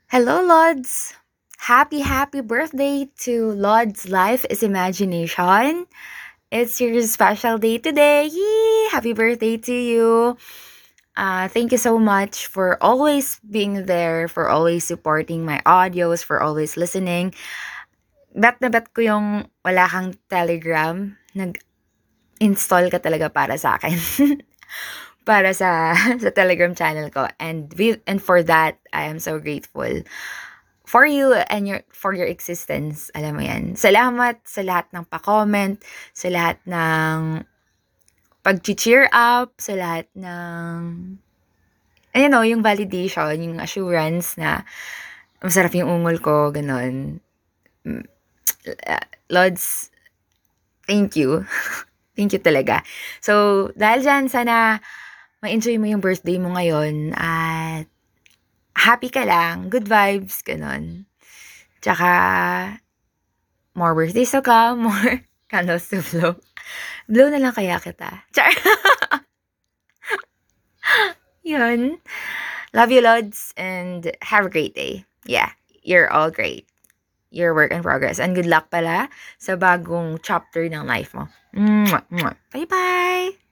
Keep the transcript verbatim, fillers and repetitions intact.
Hello, Lods! Happy, happy birthday to Lods Life is Imagination. It's your special day today. Yee! Happy birthday to you. Uh, thank you so much for always being there, for always supporting my audios, for always listening. Bet na bet ko yung wala kang Telegram. Nag-install ka talaga para sa akin. para sa sa Telegram channel ko. And we, and for that, I am so grateful for you and your for your existence. Alam mo yan. Salamat sa lahat ng pa-comment, sa lahat ng pag-cheer up, sa lahat ng you know, yung validation, yung assurance na masarap yung ungol ko, ganon. Mm, Lods, thank you. Thank you talaga. So, dahil dyan, sana ma-enjoy mo yung birthday mo ngayon at happy ka lang, good vibes, ganon. Tsaka, more birthdays to come, more candles to blow. Blow na lang kaya kita. Char! Yun. Love you, Lods, and have a great day. Yeah, you're all great. Your work in progress. And good luck pala sa bagong chapter ng life mo. Mwah, mwah. Bye-bye!